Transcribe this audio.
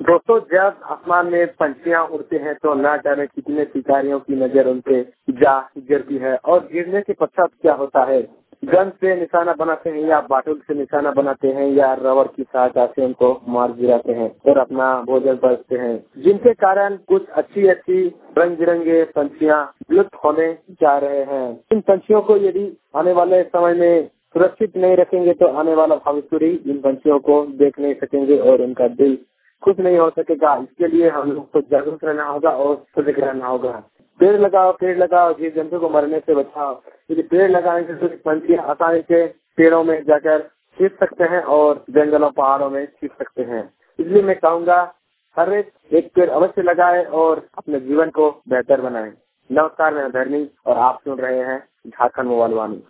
दोस्तों, जब आसमान में पंछियां उड़ते हैं तो ना जाने कितने शिकारियों की नजर उन पे जा गिरती है और गिरने के पश्चात क्या होता है, गन से निशाना बनाते हैं या बाटुल से निशाना बनाते हैं या रबर की सहायता से उनको मार गिराते हैं और अपना भोजन बरतते हैं, जिनके कारण कुछ अच्छी अच्छी रंग बिरंगे पंछियां विलुप्त होने जा रहे हैं। इन पंछियों को यदि आने वाले समय में सुरक्षित नहीं रखेंगे तो आने वाला भविष्य भी इन पंछियों को देख नहीं सकेंगे और उनका दिल खुश नहीं हो सकेगा। इसके लिए हम लोग को जागरूक रहना होगा और सजग रहना होगा। पेड़ लगाओ, जीव जंतु को मरने से बचाओ। यदि पेड़ लगाएंगे तो पंछियां आसानी से पेड़ों में जाकर छिप सकते हैं और जंगलों पहाड़ों में छिप सकते हैं। इसलिए मैं कहूँगा हर एक पेड़ अवश्य लगाए और अपने जीवन को बेहतर बनाए। नमस्कार, मैं धर्मी और आप सुन रहे हैं झारखंड मोबाइल वाणी।